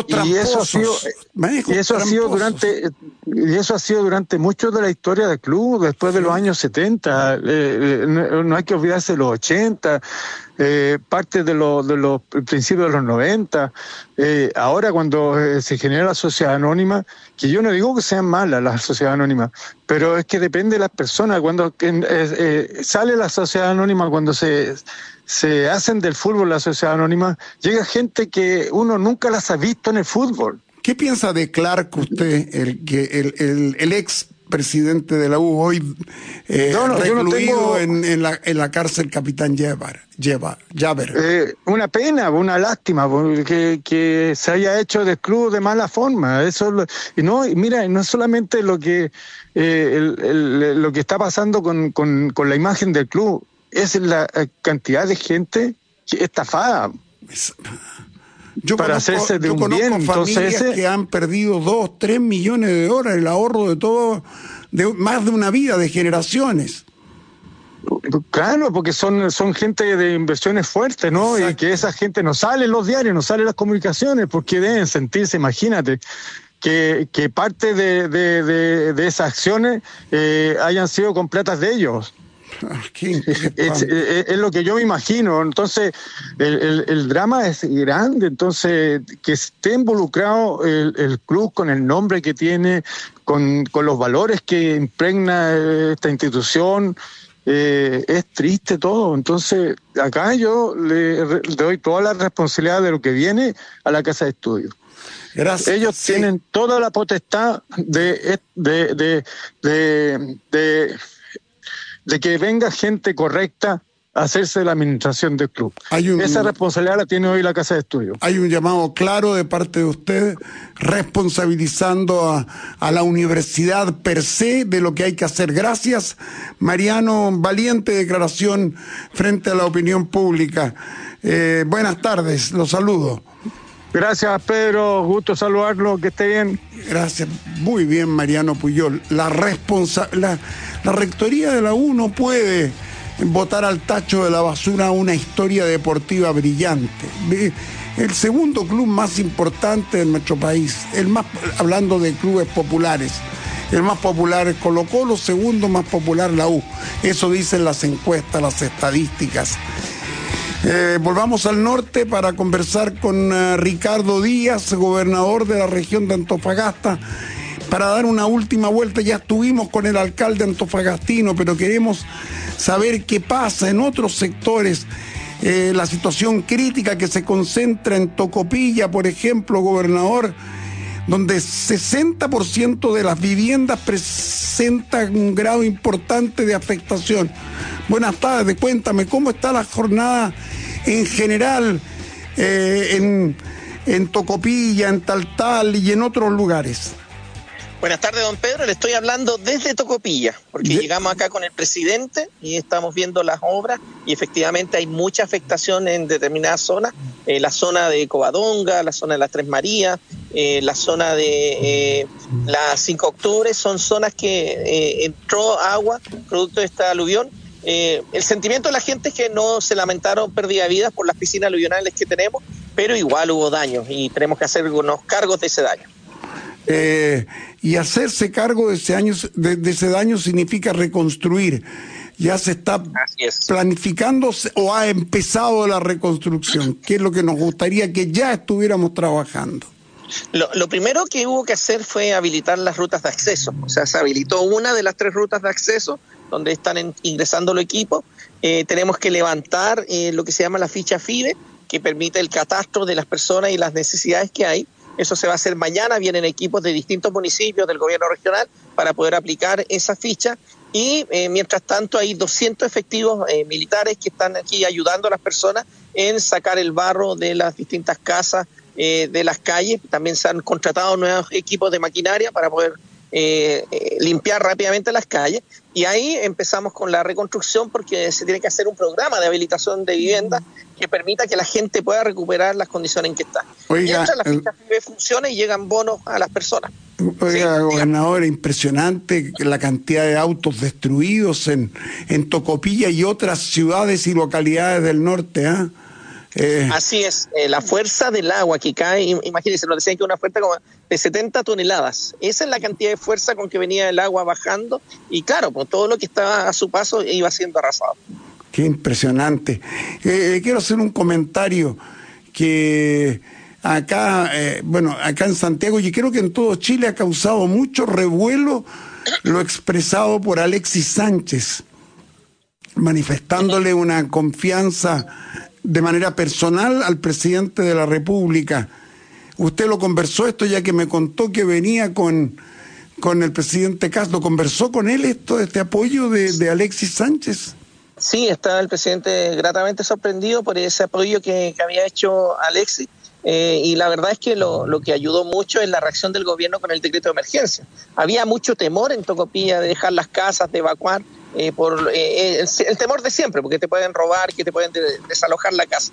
eso ha sido durante mucho de la historia del club, después de los años 70, no hay que olvidarse de los 80, parte de los principios de los 90, ahora cuando se genera la sociedad anónima, que yo no digo que sean malas las sociedades anónimas, pero es que depende de las personas. Cuando sale la sociedad anónima, cuando se hacen del fútbol la sociedad anónima, llega gente que uno nunca las ha visto en el fútbol. ¿Qué piensa de Clark usted, el ex presidente de la U, hoy recluido en la cárcel Capitán Javer? Una pena, una lástima que se haya hecho del club de mala forma. Mira, no es solamente lo que está pasando con la imagen del club, es la cantidad de gente estafada para hacerse de un bien. Familias que han perdido 2-3 millones de dólares, el ahorro de todo, de más de una vida, de generaciones. Claro, porque son gente de inversiones fuertes, ¿no? Exacto. Y que esa gente no sale en los diarios, no sale en las comunicaciones, porque deben sentirse, imagínate, que parte de esas acciones hayan sido completas de ellos. Es lo que yo me imagino. Entonces el drama es grande. Entonces que esté involucrado el club con el nombre que tiene, con los valores que impregna esta institución, es triste todo. Entonces acá yo le doy toda la responsabilidad de lo que viene a la casa de estudio. Gracias. Ellos tienen toda la potestad de que venga gente correcta a hacerse de la administración del club. Esa responsabilidad la tiene hoy la Casa de Estudio. Hay un llamado claro de parte de usted, responsabilizando a la universidad per se de lo que hay que hacer. Gracias, Mariano. Valiente declaración frente a la opinión pública. Buenas tardes, los saludo. Gracias, Pedro, gusto saludarlo, que esté bien. Gracias, muy bien, Mariano Puyol. La rectoría de la U no puede botar al tacho de la basura una historia deportiva brillante. El segundo club más importante de nuestro país, hablando de clubes populares, el más popular es Colo-Colo, segundo más popular la U. Eso dicen las encuestas, las estadísticas. Volvamos al norte para conversar con Ricardo Díaz, gobernador de la región de Antofagasta, para dar una última vuelta. Ya estuvimos con el alcalde antofagastino, pero queremos saber qué pasa en otros sectores, la situación crítica que se concentra en Tocopilla, por ejemplo, gobernador, donde 60% de las viviendas presentan un grado importante de afectación. Buenas tardes, cuéntame, ¿cómo está la jornada en general en Tocopilla, en Taltal y en otros lugares? Buenas tardes, don Pedro. Le estoy hablando desde Tocopilla, porque llegamos acá con el presidente y estamos viendo las obras y efectivamente hay mucha afectación en determinadas zonas. La zona de Covadonga, la zona de las Tres Marías, la zona de la 5 de octubre, son zonas que entró agua producto de esta aluvión. El sentimiento de la gente es que no se lamentaron pérdida de vidas por las piscinas aluvionales que tenemos, pero igual hubo daños y tenemos que hacer unos cargos de ese daño. Y hacerse cargo de ese daño significa reconstruir. ¿Ya se está planificando o ha empezado la reconstrucción? ¿Qué es lo que nos gustaría que ya estuviéramos trabajando? Lo primero que hubo que hacer fue habilitar las rutas de acceso. O sea, se habilitó una de las 3 rutas de acceso donde están ingresando los equipos. Tenemos que levantar lo que se llama la ficha FIDE, que permite el catastro de las personas y las necesidades que hay. Eso se va a hacer mañana. Vienen equipos de distintos municipios del gobierno regional para poder aplicar esa ficha y mientras tanto hay 200 efectivos militares que están aquí ayudando a las personas en sacar el barro de las distintas casas, de las calles. También se han contratado nuevos equipos de maquinaria para poder limpiar rápidamente las calles, y ahí empezamos con la reconstrucción, porque se tiene que hacer un programa de habilitación de vivienda que permita que la gente pueda recuperar las condiciones en que está. Mientras la ficha FIBE funciona y llegan bonos a las personas. Oiga, gobernador, impresionante la cantidad de autos destruidos en Tocopilla y otras ciudades y localidades del norte, ¿ah? Así es, la fuerza del agua que cae, imagínense, nos decían que una fuerza como de 70 toneladas, esa es la cantidad de fuerza con que venía el agua bajando, y claro, pues todo lo que estaba a su paso iba siendo arrasado. Qué impresionante. Quiero hacer un comentario que acá, acá en Santiago, y creo que en todo Chile ha causado mucho revuelo lo expresado por Alexis Sánchez, manifestándole una confianza de manera personal al presidente de la República. Usted lo conversó esto, ya que me contó que venía con el presidente Castro. ¿Conversó con él este apoyo de Alexis Sánchez? Sí, estaba el presidente gratamente sorprendido por ese apoyo que había hecho Alexis. Y la verdad es que lo que ayudó mucho es la reacción del gobierno con el decreto de emergencia. Había mucho temor en Tocopilla de dejar las casas, de evacuar, por el temor de siempre, porque te pueden robar, que te pueden desalojar la casa.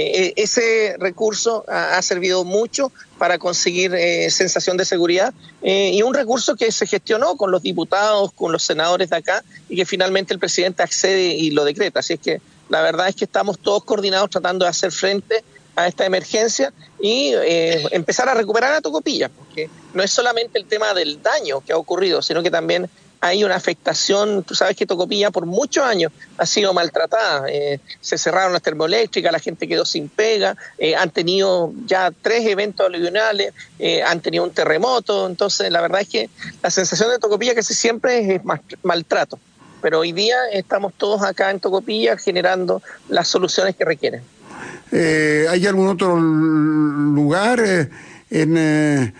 Ese recurso ha servido mucho para conseguir sensación de seguridad, y un recurso que se gestionó con los diputados, con los senadores de acá, y que finalmente el presidente accede y lo decreta. Así es que la verdad es que estamos todos coordinados tratando de hacer frente a esta emergencia y empezar a recuperar a Tocopilla, porque no es solamente el tema del daño que ha ocurrido, sino que también hay una afectación. Tú sabes que Tocopilla por muchos años ha sido maltratada, se cerraron las termoeléctricas, la gente quedó sin pega, han tenido ya 3 eventos aluvionales, han tenido un terremoto. Entonces la verdad es que la sensación de Tocopilla casi siempre es maltrato, pero hoy día estamos todos acá en Tocopilla generando las soluciones que requieren. ¿Hay algún otro lugar en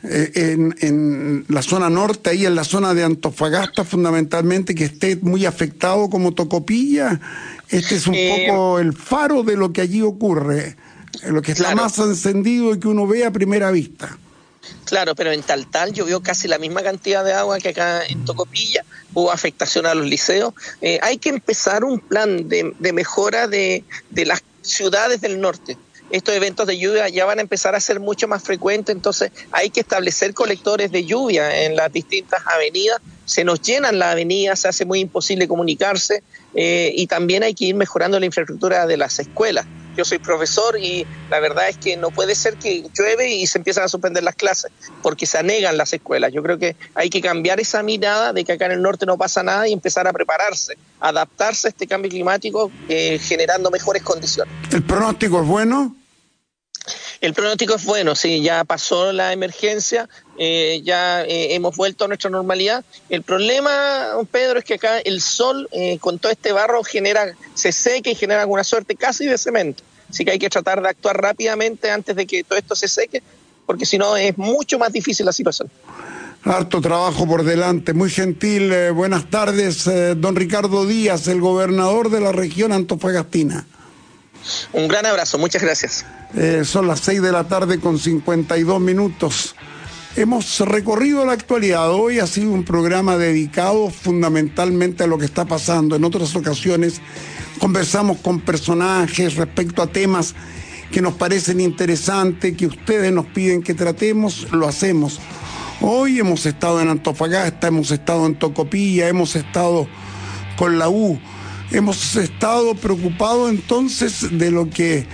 la zona norte, ahí en la zona de Antofagasta fundamentalmente, que esté muy afectado como Tocopilla? Este es un poco el faro de lo que allí ocurre, lo que está más encendido y que uno ve a primera vista. Claro, pero en Taltal llovió casi la misma cantidad de agua que acá en Tocopilla, hubo afectación a los liceos. Hay que empezar un plan de mejora de las ciudades del norte. Estos eventos de lluvia ya van a empezar a ser mucho más frecuentes, entonces hay que establecer colectores de lluvia en las distintas avenidas. Se nos llenan las avenidas, se hace muy imposible comunicarse, y también hay que ir mejorando la infraestructura de las escuelas. Yo soy profesor y la verdad es que no puede ser que llueve y se empiezan a suspender las clases porque se anegan las escuelas. Yo creo que hay que cambiar esa mirada de que acá en el norte no pasa nada y empezar a prepararse, adaptarse a este cambio climático, generando mejores condiciones. ¿El pronóstico es bueno? El pronóstico es bueno, sí, ya pasó la emergencia, ya hemos vuelto a nuestra normalidad. El problema, don Pedro, es que acá el sol con todo este barro se seca y genera alguna suerte casi de cemento. Así que hay que tratar de actuar rápidamente antes de que todo esto se seque, porque si no es mucho más difícil la situación. Harto trabajo por delante, muy gentil. Buenas tardes, don Ricardo Díaz, el gobernador de la región antofagastina. Un gran abrazo, muchas gracias. Son las 6 de la tarde con 52 minutos. Hemos recorrido la actualidad. Hoy ha sido un programa dedicado fundamentalmente a lo que está pasando. En otras ocasiones conversamos con personajes respecto a temas que nos parecen interesantes, que ustedes nos piden que tratemos, lo hacemos. Hoy hemos estado en Antofagasta, hemos estado en Tocopilla, hemos estado con la U. Hemos estado preocupados entonces de lo que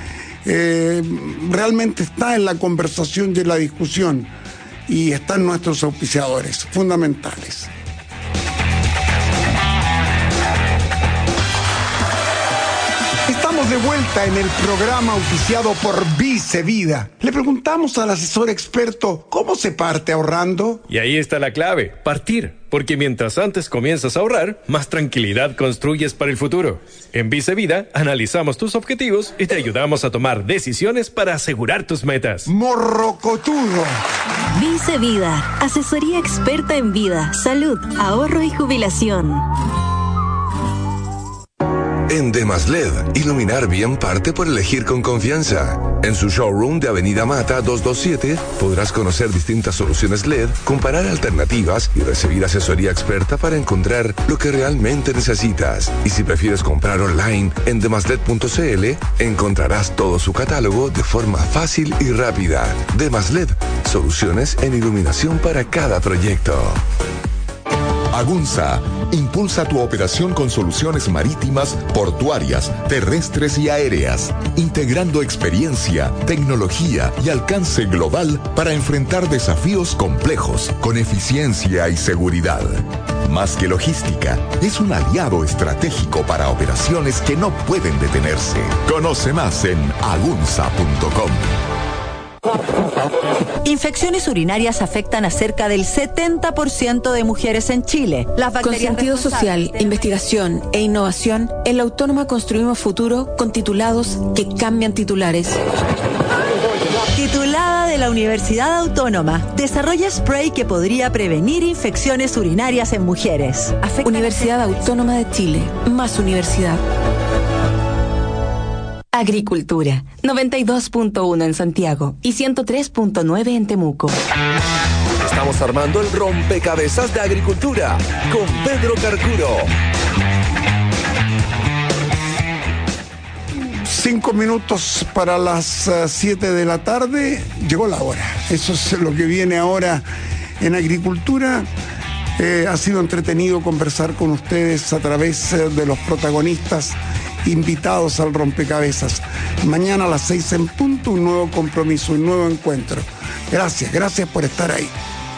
realmente está en la conversación y en la discusión, y están nuestros auspiciadores fundamentales. Estamos de vuelta en el programa auspiciado por Vice Vida. Le preguntamos al asesor experto cómo se parte ahorrando. Y ahí está la clave, partir. Porque mientras antes comienzas a ahorrar, más tranquilidad construyes para el futuro. En Vice Vida analizamos tus objetivos y te ayudamos a tomar decisiones para asegurar tus metas. Morrocotudo. Vice Vida, asesoría experta en vida, salud, ahorro y jubilación. En Demaslet, iluminar bien parte por elegir con confianza. En su showroom de Avenida Mata 227 podrás conocer distintas soluciones LED, comparar alternativas y recibir asesoría experta para encontrar lo que realmente necesitas. Y si prefieres comprar online en demaslet.cl, encontrarás todo su catálogo de forma fácil y rápida. Demaslet, soluciones en iluminación para cada proyecto. Agunza impulsa tu operación con soluciones marítimas, portuarias, terrestres y aéreas, integrando experiencia, tecnología y alcance global para enfrentar desafíos complejos con eficiencia y seguridad. Más que logística, es un aliado estratégico para operaciones que no pueden detenerse. Conoce más en agunza.com. Infecciones urinarias afectan a cerca del 70% de mujeres en Chile. Con sentido social, investigación e innovación, en la Autónoma construimos futuro con titulados que cambian titulares. Titulada de la Universidad Autónoma, desarrolla spray que podría prevenir infecciones urinarias en mujeres. Universidad Autónoma de Chile, más universidad. Agricultura, 92.1 en Santiago y 103.9 en Temuco. Estamos armando el rompecabezas de agricultura con Pedro Carcuro. 5 minutos para las 7 de la tarde. Llegó la hora. Eso es lo que viene ahora en agricultura. Ha sido entretenido conversar con ustedes a través de los protagonistas invitados al rompecabezas. Mañana a las 6 en punto, un nuevo compromiso, un nuevo encuentro. Gracias por estar ahí.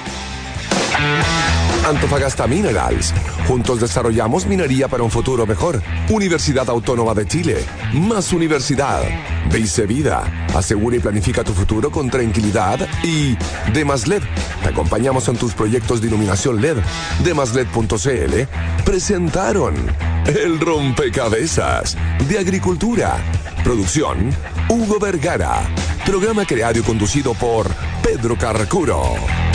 Antofagasta Minerals. Juntos desarrollamos minería para un futuro mejor. Universidad Autónoma de Chile. Más universidad. Vice Vida. Asegura y planifica tu futuro con tranquilidad. Y Demaslet. Te acompañamos en tus proyectos de iluminación LED. Demaslet.cl presentaron el rompecabezas de agricultura. Producción Hugo Vergara. Programa creado y conducido por Pedro Carcuro.